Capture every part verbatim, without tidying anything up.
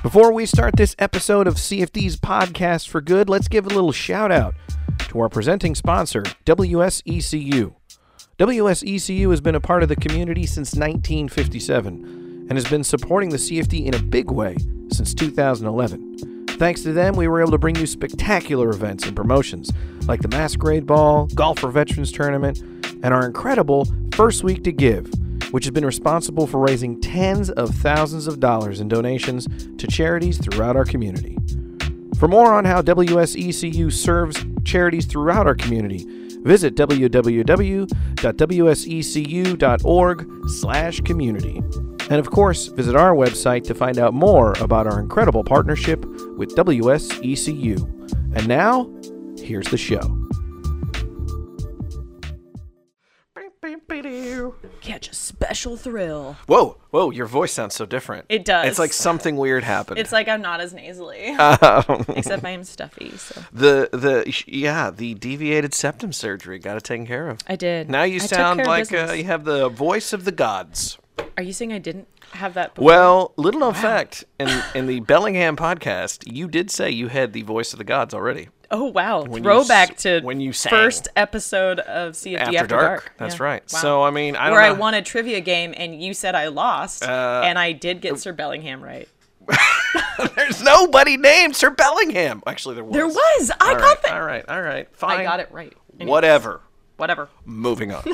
Before we start this episode of C F D's Podcast for Good, let's give a little shout out to our presenting sponsor, W S E C U. W S E C U has been a part of the community since nineteen fifty-seven and has been supporting the C F D in a big way since two thousand eleven. Thanks to them, we were able to bring you spectacular events and promotions like the Masquerade Ball, Golf for Veterans Tournament, and our incredible First Week to Give, which has been responsible for raising tens of thousands of dollars in donations to charities throughout our community. For more on how W S E C U serves charities throughout our community, visit w w w dot w s e c u dot org slash community. And of course, visit our website to find out more about our incredible partnership with W S E C U. And now, here's the show. Catch a special thrill. Whoa, whoa, your voice sounds so different. It does. It's like something weird happened. It's like I'm not as nasally. Um, Except I am stuffy. So. the, the, yeah, the deviated septum surgery got it taken care of. I did. Now you I took sound care of like uh, business. you have the voice of the gods. Are you saying I didn't have that before? Well, little known fact, in, in the Bellingham podcast, you did say you had the voice of the gods already. Oh, wow. When you Throwback s- to when you sang. first episode of C F D After After, Dark. Dark. That's Yeah. right. Wow. So, I mean, I don't Where know. I won a trivia game and you said I lost, Uh, and I did get Sir Bellingham right. There's nobody named Sir Bellingham. Actually, there was. There was! I All got right, that! All right, all right. Fine. I got it right. Anyway, Whatever. Whatever. Moving on.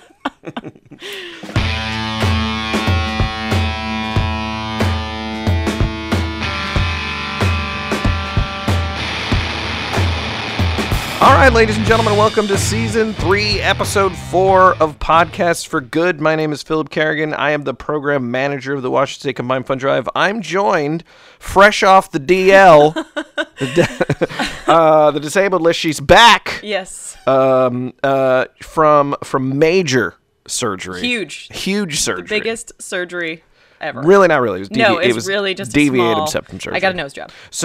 All right, ladies and gentlemen, welcome to Season three, Episode four of Podcasts for Good. My name is Philip Kerrigan. I am the Program Manager of the Washington State Combined Fund Drive. I'm joined, fresh off the D L, the, uh, the disabled list. She's back Yes. um, uh, from from major surgery. Huge. Huge surgery. Biggest surgery ever. Really, not really. It was, devi- No, it it's was really just a deviated small- septum surgery. I got a nose job, So,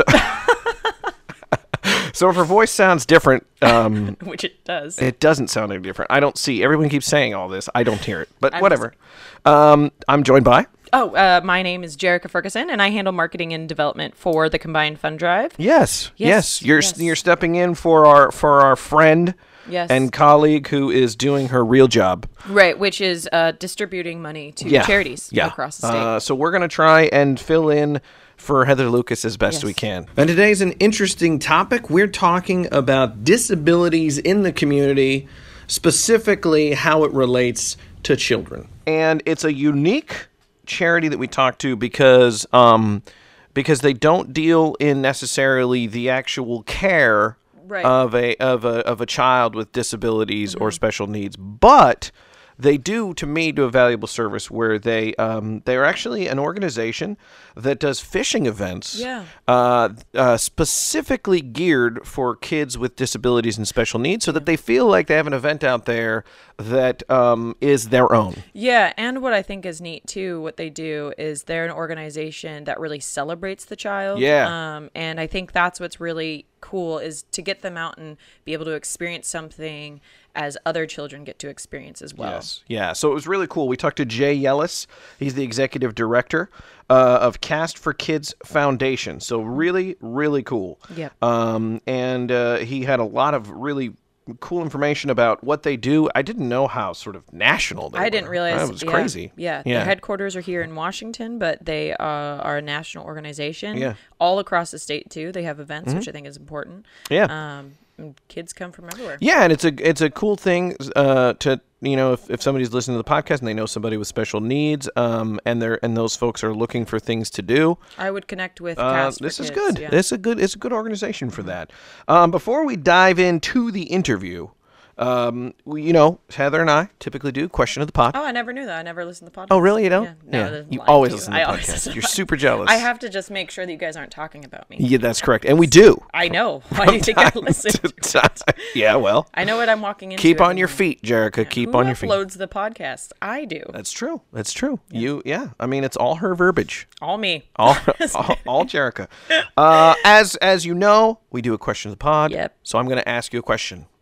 so if her voice sounds different, um, which it does. it doesn't sound any different. I don't see. Everyone keeps saying all this. I don't hear it, but I'm whatever. Um, I'm joined by. Oh, uh, my name is Jerica Ferguson, and I handle marketing and development for the Combined Fund Drive. Yes, yes, Yes, You're yes. you're stepping in for our for our friend Yes. and colleague who is doing her real job. Right, which is uh, distributing money to Yeah, charities yeah. across the state. Uh, so we're gonna try and fill in for Heather Lucas as best Yes. we can. And today's an interesting topic. We're talking about disabilities in the community, specifically how it relates to children. And it's a unique charity that we talk to because um, because they don't deal in necessarily the actual care Right. of a of a of a child with disabilities or special needs, but they do, to me, do a valuable service where they um, they are actually an organization that does fishing events, Yeah. uh, uh, specifically geared for kids with disabilities and special needs, so that they feel like they have an event out there that um, is their own. Yeah, and what I think is neat too, what they do is they're an organization that really celebrates the child. Yeah. Um, and I think that's what's really cool is to get them out and be able to experience something as other children get to experience as well. Yes. Yeah. So it was really cool. We talked to Jay Yellis. He's the executive director uh, of Cast for Kids Foundation. So really, really cool. Yep. Um, and uh, he had a lot of really cool information about what they do. I didn't know how sort of national they I were. didn't realize That was yeah, crazy. Yeah, Yeah. their headquarters are here in Washington, but they uh, are a national organization. Yeah. All across the state too. They have events, which I think is important. Yeah. Um, and kids come from everywhere. Yeah, and it's a it's a cool thing uh, to you know if, if somebody's listening to the podcast and they know somebody with special needs, um, and they're and those folks are looking for things to do. I would connect with Uh, Cast for this is Kids, good. yeah. This is a good. It's a good organization for that. Um, before we dive into the interview, um, we, you know, Heather and I typically do question of the pod. Oh, I never knew that. I never listened to the podcast. Oh, really? You don't? Yeah, no, yeah. that's You lying always to listen you. to I the always podcast. listen to You're the super jealous. I have to just make sure that you guys aren't talking about me. Yeah, that's correct, and we do. I know. Why do you think I listen to it? Yeah, well, I know what I'm walking into. keep on every your morning. feet, Jerica. Keep Who on your feet. uploads the podcast? I do. That's true. That's true. You, yeah. I mean, it's all her verbiage. All me. All, all, all Jerica. Uh, as as you know, we do a question of the pod. Yep. So I'm going to ask you a question.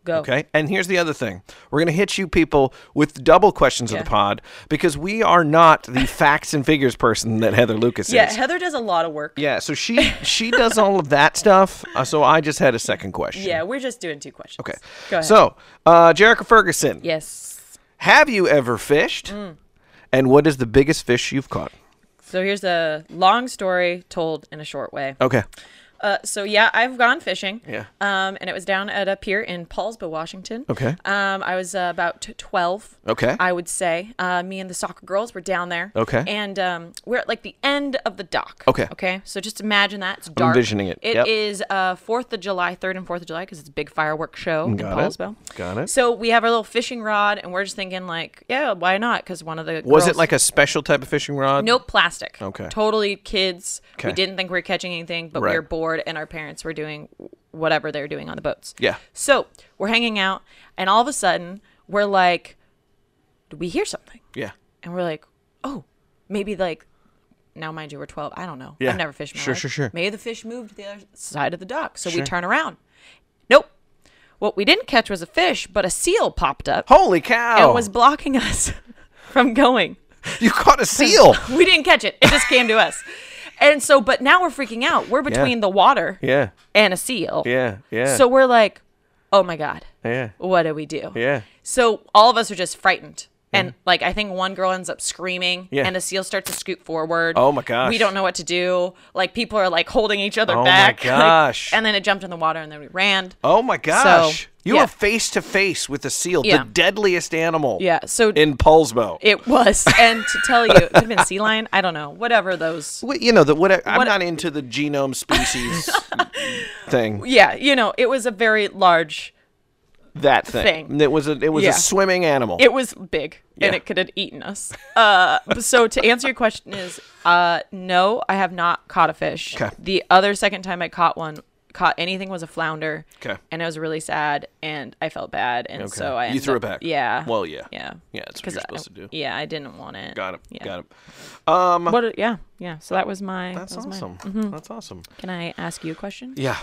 Go. Okay. And here's the other thing. We're going to hit you people with double questions Yeah. of the pod because we are not the facts and figures person that Heather Lucas Yeah, is. Heather does a lot of work. Yeah. So she she does all of that stuff. Uh, so I just had a second question. Yeah, we're just doing two questions. Okay. Go ahead. So, uh, Jerica Ferguson, Yes. have you ever fished? Mm. And what is the biggest fish you've caught? So here's a long story told in a short way. Okay. Uh, so yeah, I've gone fishing. Yeah. Um, and it was down at a pier in Paulsbo, Washington. Okay. Um, I was uh, about t- twelve. Okay. I would say. Uh, me and the soccer girls were down there. Okay. And um, we're at like the end of the dock. Okay. Okay. So just imagine that it's dark. envisioning it. It Yep. is uh Fourth of July, third and Fourth of July, because it's a big fireworks show in Got it. Paulsbo. Got it. So we have our little fishing rod, and we're just thinking like, yeah, why not? Because one of the Was girls- it like a special type of fishing rod? Nope, plastic. Okay. Totally kids. Okay. We didn't think we were catching anything, but we Right. were bored, and our parents were doing whatever they were doing on the boats. Yeah. So we're hanging out, and all of a sudden, we're like, "Did we hear something?" Yeah. And we're like, "Oh, maybe like." Now, mind you, we're twelve. I don't know. Yeah. I've never fished in my Sure, life. sure, sure. Maybe the fish moved to the other side of the dock, so Sure. we turn around. Nope. What we didn't catch was a fish, but a seal popped up Holy cow. and was blocking us from going. You caught a seal. We didn't catch it. It just came to us. And so, but now we're freaking out. We're between the water Yeah. and a seal. Yeah. Yeah. So we're like, oh my God, yeah. what do we do? Yeah. So all of us are just frightened. And like, I think one girl ends up screaming Yeah. and the seal starts to scoot forward. Oh my gosh. We don't know what to do. Like, people are like holding each other Oh my back. Like, gosh. and then it jumped in the water and then we ran. Oh my gosh. So, you yeah. were face to face with a seal, Yeah. the deadliest animal Yeah. So in Paulsbo. it was. And to tell you, it could have been sea lion. I don't know. Whatever those. Well, you know, the, what, I'm What- not into the genome species thing. Yeah. You know, it was a very large. That thing. Thing. It was a it was Yeah. a swimming animal. It was big and Yeah. it could have eaten us. Uh, so to answer your question is, uh, no, I have not caught a fish. 'Kay. The other second time I caught one, caught anything was a flounder. 'Kay. And it was really sad and I felt bad. And Okay. so I You ended threw up- it back. Yeah. Well, yeah. Yeah. Yeah, that's what 'Cause you're I- supposed to do. Yeah, I didn't want it. Got it. Yeah. Got it. Um, What? Yeah. Yeah. So that was my. that's that was mine. awesome. That's awesome. Can I ask you a question? Yeah.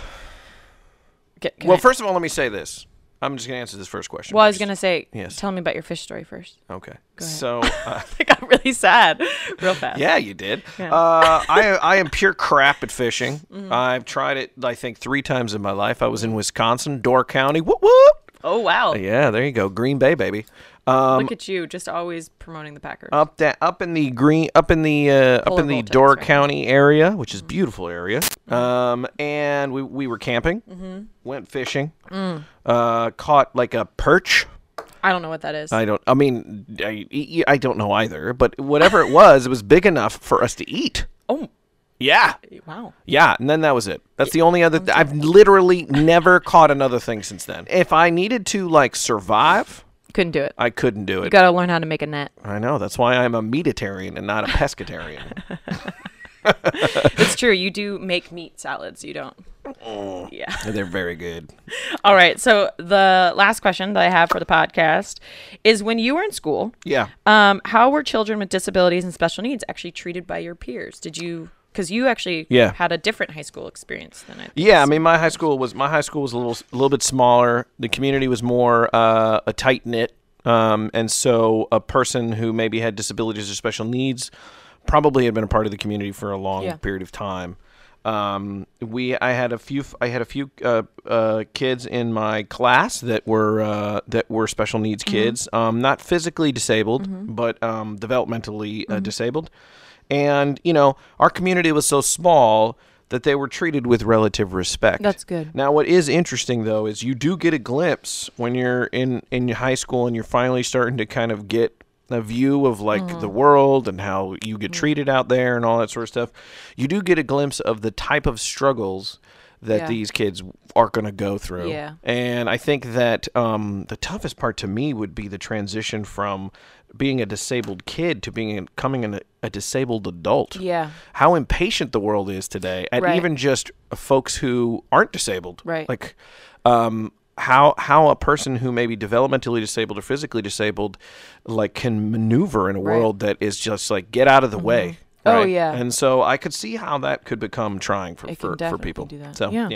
Can- can Well, I- first of all, let me say this. I'm just gonna answer this first question. well, I was first. gonna say, Yes. tell me about your fish story first. Okay. Go ahead. So. Uh, I got really sad, real fast. Yeah, you did. Yeah. Uh, I I am pure crap at fishing. Mm-hmm. I've tried it, I think, three times in my life. I was in Wisconsin, Door County. Whoop whoop. Oh wow. Yeah, there you go, Green Bay, baby. Um, Look at you, just always promoting the Packers. up that up in the green, up in the uh, up Polar in the Vortex, Door right? Mm-hmm. County area, which is a beautiful area. Um, and we we were camping, Mm-hmm. went fishing, Mm. uh, caught like a perch. I don't know what that is. I don't. I mean, I, I don't know either. But whatever it was, it was big enough for us to eat. oh, Yeah. wow. Yeah, and then that was it. That's the only other. Th- I've literally never caught another thing since then. If I needed to like survive, Couldn't do it. I couldn't do You it. got to learn how to make a net. I know. That's why I'm a meatitarian and not a pescatarian. It's true. You do make meat salads. You don't. Yeah. They're very good. All right. So the last question that I have for the podcast is: when you were in school, Yeah. um, how were children with disabilities and special needs actually treated by your peers? Did you? Because you actually Yeah. had a different high school experience than I. Yeah, I mean, my high school was my high school was a little a little bit smaller. The community was more uh, a tight knit, um, and so a person who maybe had disabilities or special needs probably had been a part of the community for a long Yeah. period of time. Um, we I had a few I had a few uh, uh, kids in my class that were uh, that were special needs kids, um, not physically disabled, but um, developmentally uh, disabled. And, you know, our community was so small that they were treated with relative respect. That's good. Now, what is interesting, though, is you do get a glimpse when you're in, in your high school and you're finally starting to kind of get a view of, like, Mm-hmm. the world and how you get treated out there and all that sort of stuff. You do get a glimpse of the type of struggles that Yeah. these kids are going to go through. Yeah. And I think that um, the toughest part to me would be the transition from being a disabled kid to being becoming an, a disabled adult. Yeah. How impatient the world is today at Right. even just folks who aren't disabled. Right. Like um, how how a person who may be developmentally disabled or physically disabled like can maneuver in a Right. world that is just like get out of the way. Oh, right? yeah. And so I could see how that could become trying for It can for, for definitely people. do that. So Yeah. yeah.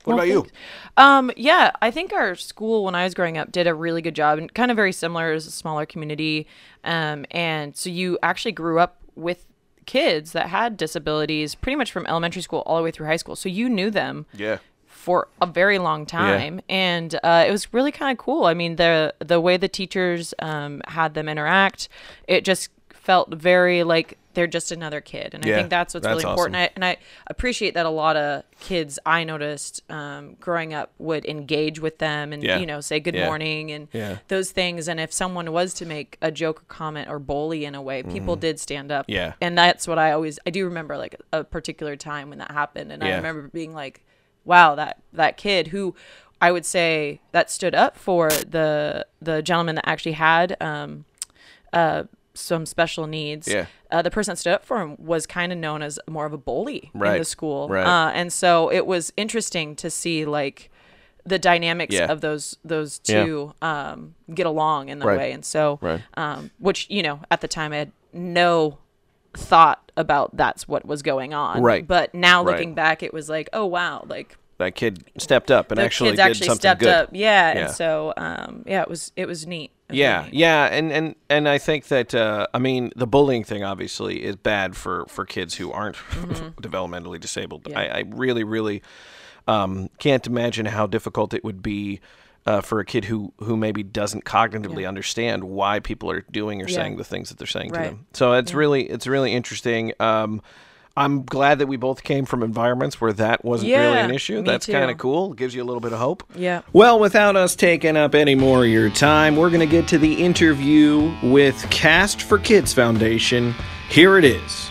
What Well, about you? thanks. Um, yeah, I think our school when I was growing up did a really good job, and kind of very similar as a smaller community. Um, and so you actually grew up with kids that had disabilities pretty much from elementary school all the way through high school. So you knew them Yeah. for a very long time, and uh, it was really kind of cool. I mean, the the way the teachers um, had them interact, it just felt very like they're just another kid, and Yeah, I think that's what's that's really important. awesome. I, and I appreciate that a lot of kids I noticed um, growing up would engage with them and Yeah. you know say good Yeah. morning and Yeah. those things. And if someone was to make a joke or comment or bully in a way, people did stand up. Mm-hmm. Yeah. And that's what I always I do remember, like a particular time when that happened, and I Yeah. remember being like, wow, that that kid who I would say that stood up for the the gentleman that actually had um uh some special needs. Yeah. Uh, the person that stood up for him was kind of known as more of a bully in Right. the school. Right. Uh, and so it was interesting to see like the dynamics Yeah. of those those Yeah. two um get along in the Right. way. And so Right. um which, you know, at the time I had no thought about that's what was going on. Right. But now Right. looking back, it was like, oh wow, like That kid stepped up and the actually kids did actually something stepped good. up. Yeah, Yeah. and so um yeah, it was it was neat. It was Yeah, really neat. yeah, and, and, and I think that uh, I mean the bullying thing obviously is bad for, for kids who aren't developmentally disabled. Mm-hmm. Yeah. I, I really really um, can't imagine how difficult it would be uh, for a kid who, who maybe doesn't cognitively Yeah. understand why people are doing or Yeah. saying the things that they're saying to Right. them. So it's really it's really interesting. Um, I'm glad that we both came from environments where that wasn't really Yeah, an issue. me That's too. kind of cool. It gives you a little bit of hope. Yeah. Well, without us taking up any more of your time, we're going to get to the interview with Cast for Kids Foundation. Here it is.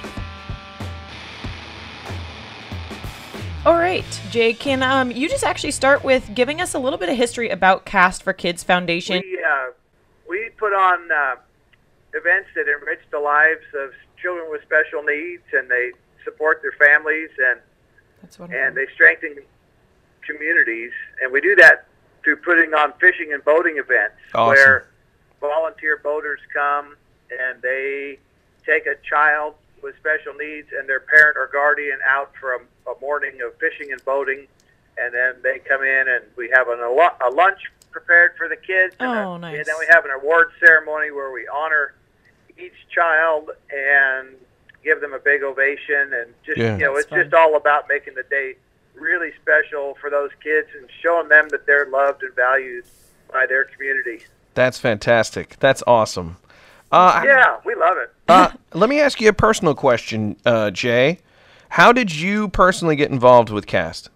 All right, Jay, can um you just actually start with giving us a little bit of history about Cast for Kids Foundation? We, uh, we put on uh, events that enrich the lives of children with special needs, and they support their families, and That's wonderful. and they strengthen communities. And we do that through putting on fishing and boating events Awesome. where volunteer boaters come and they take a child with special needs and their parent or guardian out for a, a morning of fishing and boating, and then they come in and we have an, a lunch prepared for the kids. And, Oh, a, nice. and then we have an award ceremony where we honor each child and give them a big ovation, and just Yeah. you know, That's it's just all about making the day really special for those kids and showing them that they're loved and valued by their community. That's fantastic. That's awesome. Uh, Yeah, we love it. uh, let me ask you a personal question, uh, Jay. How did you personally get involved with Cast?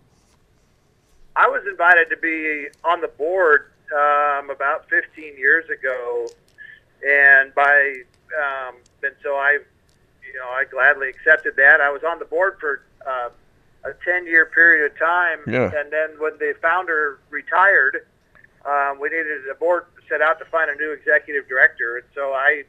I was invited to be on the board um, about fifteen years ago, and by um, and so I, you know, I gladly accepted that. I was on the board for uh, a ten-year period of time, Yeah. and then when the founder retired, um, we needed a board set out to find a new executive director, and so I,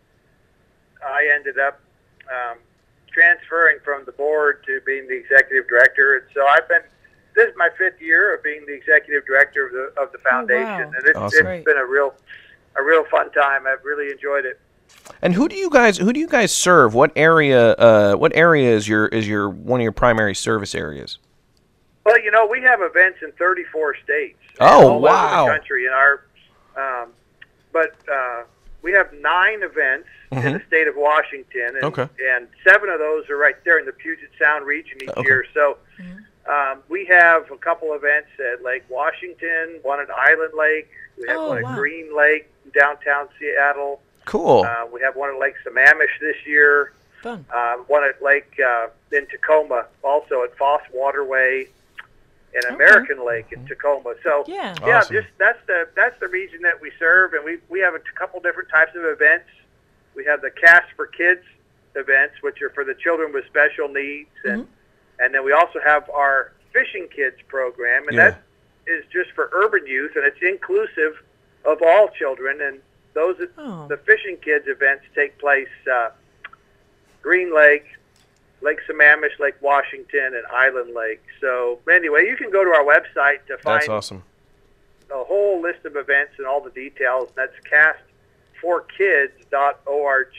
I ended up um, transferring from the board to being the executive director, and so I've been. This is my fifth year of being the executive director of the of the foundation, wow. and it's, Awesome. it's been a real, a real fun time. I've really enjoyed it. And who do you guys who do you guys serve? What area uh, what area is your is your one of your primary service areas? Well, you know, we have events in thirty-four states. Oh, all wow. over the country. In our, um, but uh, we have nine events in the state of Washington, and, Mm-hmm. Okay. and seven of those are right there in the Puget Sound region each Okay. year. So um, we have a couple events at Lake Washington, one at Island Lake. We have Oh, one at wow. Green Lake, downtown Seattle. Cool. Uh, we have one at Lake Sammamish this year. Fun. Uh, one at Lake uh, in Tacoma, also at Foss Waterway, and American Lake in Tacoma. So Yeah. yeah, Awesome. just that's the that's the region that we serve, and we we have a couple different types of events. We have the Cast for Kids events, which are for the children with special needs, and and then we also have our Fishing Kids program, and Yeah. that is just for urban youth, and it's inclusive of all children. And those Oh. the Fishing Kids events take place uh, Green Lake, Lake Sammamish, Lake Washington, and Island Lake. So anyway, you can go to our website to find That's awesome. a whole list of events and all the details. That's cast for kids dot org.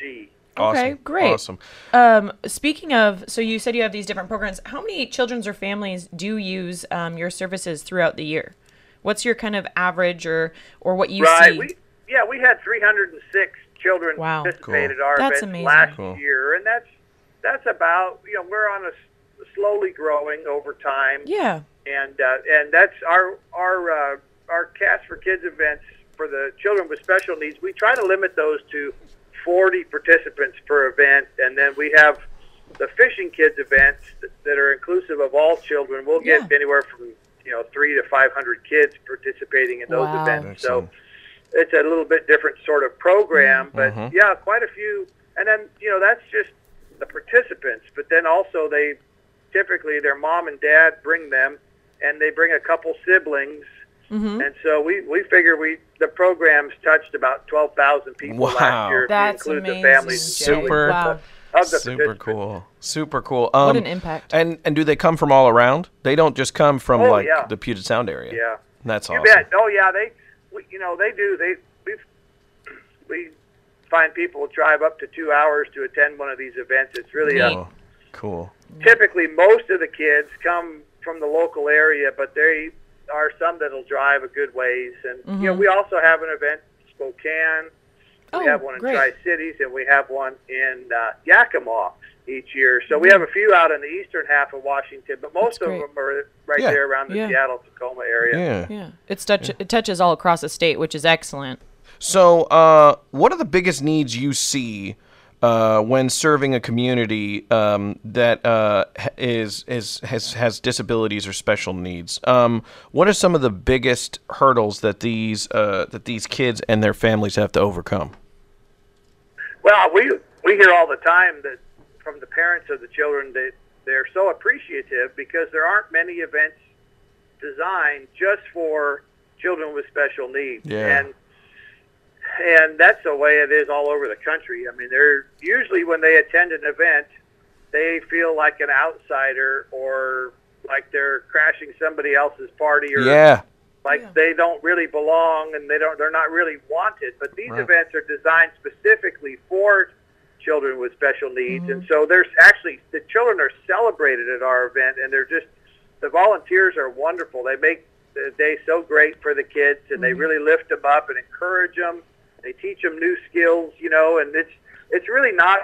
Awesome. Okay, great. Awesome. Um, speaking of, so you said you have these different programs. How many children's or families do use um, your services throughout the year? What's your kind of average or or what you right. see? We, yeah, we had three hundred six children Wow. participate Cool. at our That's event amazing. last Cool. year, and that's that's about, you know, we're on a s- slowly growing over time. Yeah. And uh, and that's our our uh, our Cats for Kids events for the children with special needs. We try to limit those to forty participants per event, and then we have the Fishing Kids events that, that are inclusive of all children. We'll get Yeah. anywhere from, you know, three to five hundred kids participating in those Wow. events. Excellent. So it's a little bit different sort of program, but Mhm. yeah, quite a few. And then, you know, that's just the participants, but then also they typically their mom and dad bring them, and they bring a couple siblings. Mm-hmm. And so we, we figure we the programs touched about twelve thousand people Wow. last year if That's you include amazing. the families Jay. Super. Wow. of the Super participants. cool. Super cool. Um, What an impact. And and do they come from all around? They don't just come from Oh, like yeah. the Puget Sound area. Yeah, That's you awesome. bet. Oh yeah, they we, you know they do. They we we find people drive up to two hours to attend one of these events. It's really a, Cool. Cool. typically most of the kids come from the local area, but they are some that'll drive a good ways. And you know, we also have an event in Spokane. We Oh, have one in great. Tri-Cities, and we have one in uh, Yakima each year. So we have a few out in the eastern half of Washington, but most That's of great. them are right Yeah. there around the Yeah. Seattle-Tacoma area. Yeah. Yeah. It's touch, It touches all across the state, which is excellent. So, uh, what are the biggest needs you see uh, when serving a community um, that uh, ha- is is has has disabilities or special needs? Um, what are some of the biggest hurdles that these uh, that these kids and their families have to overcome? Well, we we hear all the time that from the parents of the children that they're so appreciative because there aren't many events designed just for children with special needs. Yeah. And and that's the way it is all over the country. I mean, they're usually when they attend an event, they feel like an outsider or like they're crashing somebody else's party or Yeah. like Yeah. they don't really belong and they don't they're not really wanted. But these Right. events are designed specifically for children with special needs. Mm-hmm. And so there's actually the children are celebrated at our event, and they're just the volunteers are wonderful. They make the day so great for the kids, and Mm-hmm. they really lift them up and encourage them. They teach them new skills, you know, and it's it's really not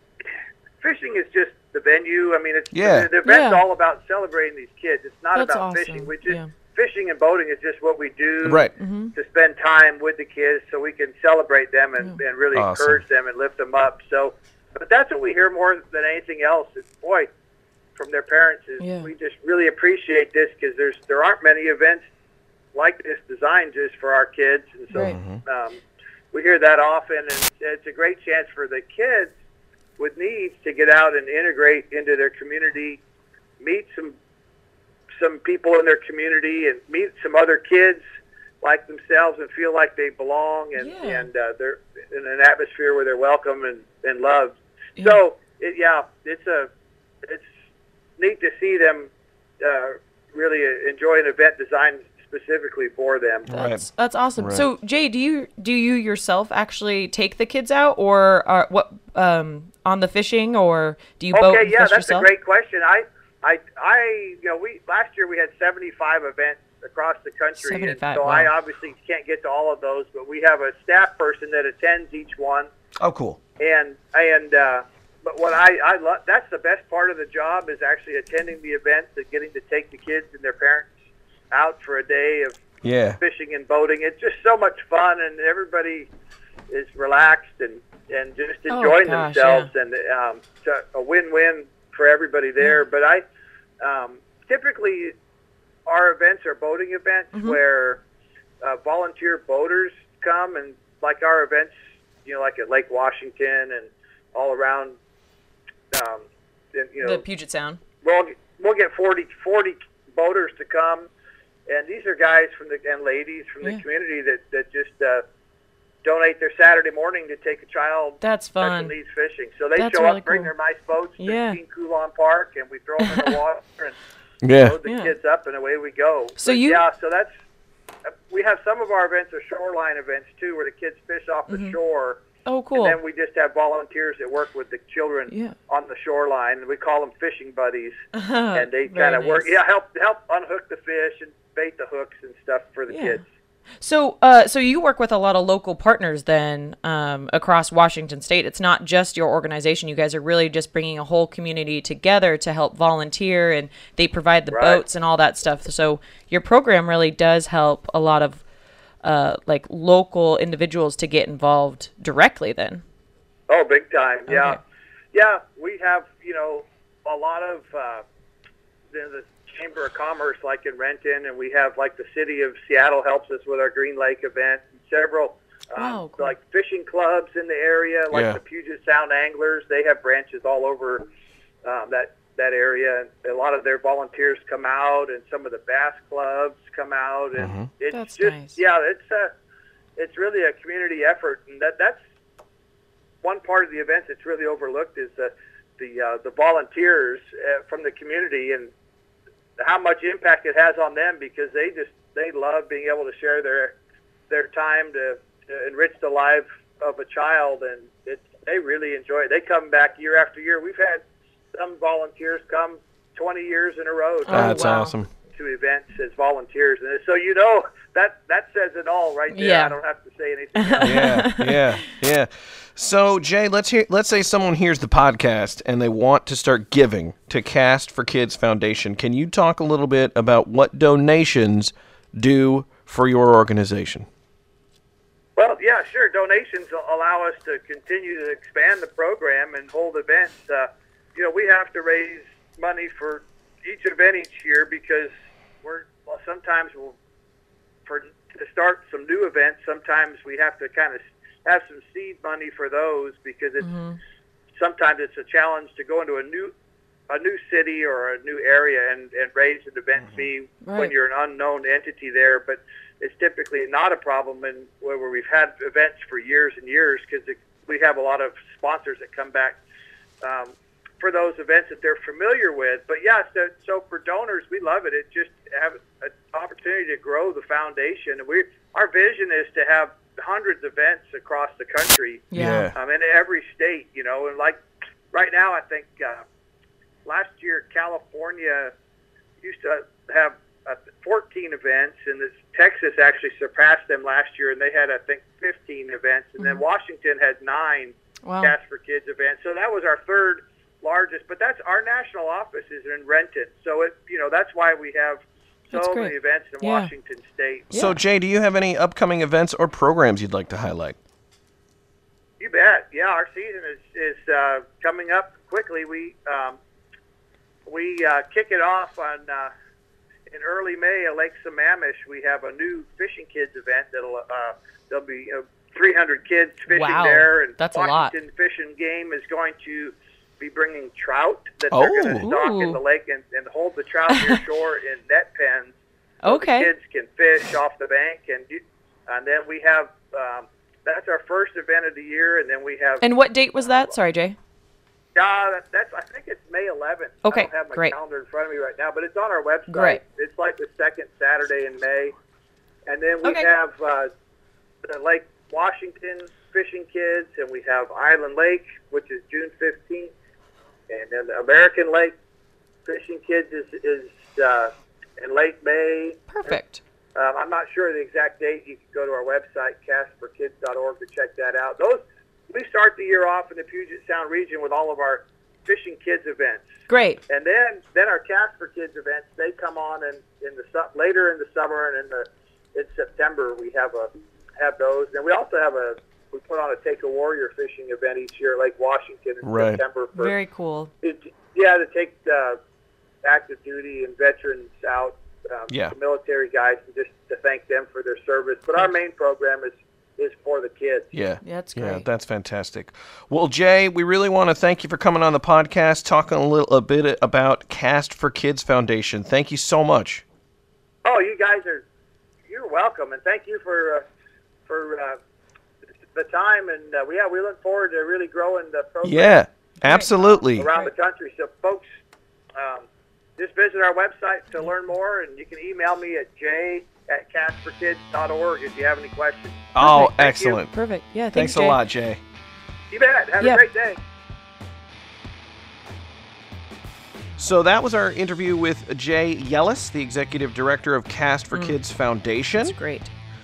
fishing is just the venue. I mean, it's Yeah. the, the event's Yeah. all about celebrating these kids. It's not That's about awesome. fishing. We just Yeah. fishing and boating is just what we do Right. to spend time with the kids so we can celebrate them and, and really Awesome. encourage them and lift them up. So, but that's what we hear more than anything else is, boy, from their parents is Yeah. we just really appreciate this because there's there aren't many events like this designed just for our kids. And so Right. um, we hear that often, and it's a great chance for the kids with needs to get out and integrate into their community, meet some some people in their community, and meet some other kids like themselves and feel like they belong, and Yeah. and uh, they're in an atmosphere where they're welcome and, and loved. Yeah. So it, yeah, it's a it's neat to see them uh, really enjoy an event designed specifically for them. Right. That's that's awesome. Right. So Jay, do you do you yourself actually take the kids out, or are, what um, on the fishing, or do you boat Okay, and yeah, fish that's yourself? a great question. I, I, I, you know, we last year we had seventy-five events across the country, and seventy-five, so wow. I obviously can't get to all of those, but we have a staff person that attends each one, Oh, cool. and and uh, but what I I love that's the best part of the job is actually attending the events and getting to take the kids and their parents out for a day of Yeah. fishing and boating. It's just so much fun, and everybody is relaxed and, and just Oh, enjoying gosh, themselves, and um, it's a, a win-win for everybody there. But I um, typically our events are boating events Mm-hmm. where uh, volunteer boaters come, and like our events, you know, like at Lake Washington and all around, um, and, you know, The Puget Sound. we'll we'll get forty, forty boaters to come, and these are guys from the and ladies from the Yeah. community that that just uh, donate their Saturday morning to take a child That's special fun. needs fishing. So they That's show really up, bring cool. their nice boats to Yeah. King Coulon Park, and we throw them in the water and Yeah. load the Yeah. kids up, and away we go. So But you- yeah, so that's we have some of our events are shoreline events too, where the kids fish off the Mm-hmm. shore. Oh, cool. And then we just have volunteers that work with the children Yeah. on the shoreline, and we call them fishing buddies. Uh-huh. And they Very kind of work, nice. yeah, help help unhook the fish and bait the hooks and stuff for the Yeah. kids. So, uh, so you work with a lot of local partners then um, across Washington State. It's not just your organization. You guys are really just bringing a whole community together to help volunteer, and they provide the Right. boats and all that stuff. So your program really does help a lot of uh, like local individuals to get involved directly then. Oh, big time, yeah. Okay. Yeah, we have, you know, a lot of uh, the, the Chamber of Commerce, like in Renton, and we have, like, the city of Seattle helps us with our Green Lake event, and several, um, Oh, cool. like, fishing clubs in the area, like Yeah. the Puget Sound Anglers. They have branches all over um, that, that area, and a lot of their volunteers come out, and some of the bass clubs come out, and Mhm. it's That's just, nice. yeah, it's a, it's really a community effort, and that that's one part of the event that's really overlooked is the the uh, the volunteers uh, from the community and how much impact it has on them, because they just they love being able to share their their time to, to enrich the life of a child, and it's they really enjoy it. They come back year after year. We've had some volunteers come twenty years in a row to, Oh, That's wow. awesome. to events as volunteers, and so you know that that says it all right there. Yeah. I don't have to say anything else. Yeah, yeah, yeah. So Jay, let's hear. Let's say someone hears the podcast and they want to start giving to Cast for Kids Foundation. Can you talk a little bit about what donations do for your organization? Well, yeah, sure. Donations will allow us to continue to expand the program and hold events. Uh, you know, we have to raise money for each event each year because we're well, sometimes we'll for to start some new events. Sometimes we have to kind of have some seed money for those because it's sometimes it's a challenge to go into a new a new city or a new area and, and raise an event fee when Right. you're an unknown entity there. But it's typically not a problem in where where we've had events for years and years because we have a lot of sponsors that come back um, for those events that they're familiar with. But yeah, so, so for donors, we love it. It just have an opportunity to grow the foundation. And we our vision is to have hundreds of events across the country, Yeah. um, in every state, you know, and like right now, I think uh, last year California used to have uh, fourteen events, and this, Texas actually surpassed them last year, and they had, I think, fifteen events, and then Washington had nine Wow. Cast for Kids events. So that was our third largest, but that's our national office is in Renton, so it, you know, that's why we have That's so great. many events in Yeah. Washington State. So Jay, do you have any upcoming events or programs you'd like to highlight? You bet. Yeah, our season is is uh, coming up quickly. We um, we uh, kick it off on uh, in early May at Lake Sammamish. We have a new Fishing Kids event that'll uh, there'll be uh, three hundred kids fishing Wow, there, and that's a lot. Washington Fish and Game is going to be bringing trout that Oh. they're going to stock Ooh. in the lake and, and hold the trout near shore in net pens. So Okay. the kids can fish off the bank, and do, and then we have um, that's our first event of the year, and then we have And what date was that? Sorry, Jay. yeah, that, that's I think it's May eleventh. Okay, I don't have my great. calendar in front of me right now, but it's on our website. Great. It's like the second Saturday in May, and then we Okay. have uh, the Lake Washington Fishing Kids, and we have Island Lake, which is June fifteenth, and then the American Lake Fishing Kids is is uh, in late May. Perfect. Um, I'm not sure the exact date. You can go to our website, cast for kids dot org, to check that out. Those we start the year off in the Puget Sound region with all of our Fishing Kids events, Great. and then then our Cast for Kids events. They come on in, in the su- later in the summer and in the in September. We have a have those, and we also have a we put on a Take a Warrior fishing event each year at Lake Washington in Right. September. For, Very cool. it, yeah, to take uh, active duty and veterans out, um, Yeah. the military guys, and just to thank them for their service. But our main program is, is for the kids. Yeah. Yeah, that's Yeah, great. that's fantastic. Well, Jay, we really want to thank you for coming on the podcast, talking a little a bit about Cast for Kids Foundation. Thank you so much. Oh, you guys are, you're welcome, and thank you for uh, for uh, the time. And uh, yeah, we look forward to really growing the program Yeah, absolutely. around the country. So, folks, um, just visit our website to learn more, and you can email me at j at cast for kids dot org if you have any questions. Oh, Perfect. Thank you. excellent. Perfect. Yeah, thanks, Thanks a Jay. lot, Jay. You bet. Have Yeah. a great day. So that was our interview with Jay Yellis, the executive director of Cast for Kids Foundation. That's great.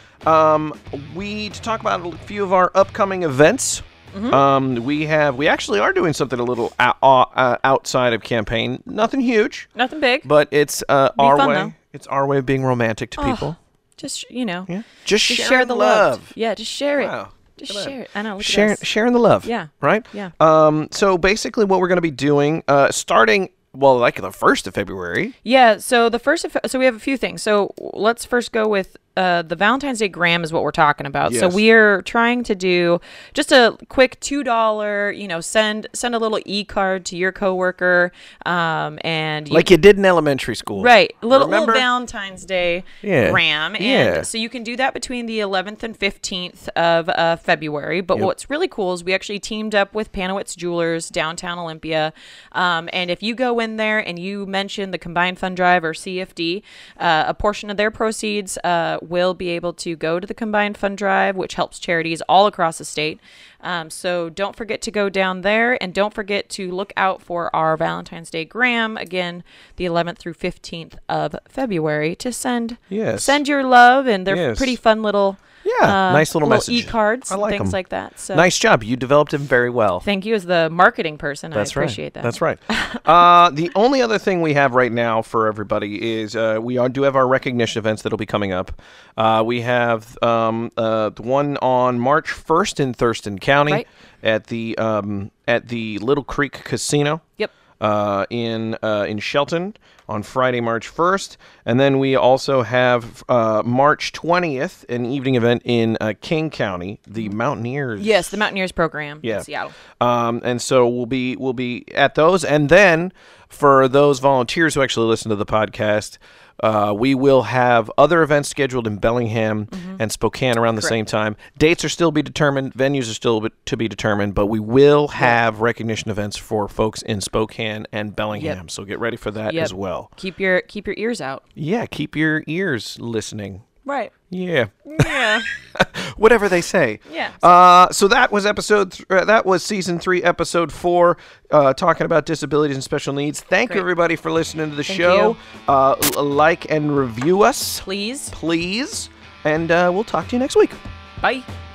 Um, we to talk about a few of our upcoming events. Mm-hmm. Um, we have we actually are doing something a little uh, uh, outside of campaign. Nothing huge, Nothing big. but it's uh, our fun, way. though. It's our way of being romantic to Oh, people. Just, you know, Yeah, just, just sharing share the love. love. Yeah, just share it. Wow. Just Look at that. share it. I know. Look Sharing, at us. sharing the love. Yeah. Right. Yeah. Um. So basically, what we're going to be doing, uh, starting well, like the first of February. Yeah, so the first, of, so we have a few things. So let's first go with uh, the Valentine's Day Gram is what we're talking about. So Yes. we are trying to do just a quick two dollar, you know, send send a little e-card to your coworker, um, and you, Like you did in elementary school. right, a little, little Remember? Valentine's Day Yeah. Gram, and Yeah. so you can do that between the eleventh and fifteenth of uh, February. But Yep. what's really cool is we actually teamed up with Panowitz Jewelers downtown Olympia, um, and if you go in there and you mention the Combined Fund Drive or C F D, uh, a portion of their proceeds uh, will be able to go to the Combined Fund Drive, which helps charities all across the state. Um, so don't forget to go down there, and don't forget to look out for our Valentine's Day Gram, again, the eleventh through fifteenth of February, to send Yes. send your love, and they're Yes. pretty fun little Yeah. uh, nice little, message. e-cards, I like things 'em. like that. So Nice job. You developed him very well. thank you as the marketing person. That's I appreciate right. that. That's right. uh, the only other thing we have right now for everybody is uh, we are, do have our recognition events that'll be coming up. Uh, we have um, uh, the one on March first in Thurston County Right. at the um, at the Little Creek Casino. Yep. Uh, in uh, in Shelton on Friday, March first, and then we also have uh, March twentieth, an evening event in uh, King County, the Mountaineers. Yes, the Mountaineers program Yeah. in Seattle. Um, and so we'll be we'll be at those, and then for those volunteers who actually listen to the podcast, uh, we will have other events scheduled in Bellingham and Spokane around the same time. Dates are still be determined, venues are still be- to be determined, but we will have recognition events for folks in Spokane and Bellingham. So get ready for that Yep. as well. Keep your keep your ears out. Yeah, keep your ears listening. Right. Yeah. Yeah. Whatever they say. Yeah. Uh, so that was episode. Th- uh, that was season three, episode four, uh, talking about disabilities and special needs. Thank Great. you, everybody, for listening to the Thank show. you. Uh, l- like and review us, Please. please, and uh, we'll talk to you next week. Bye.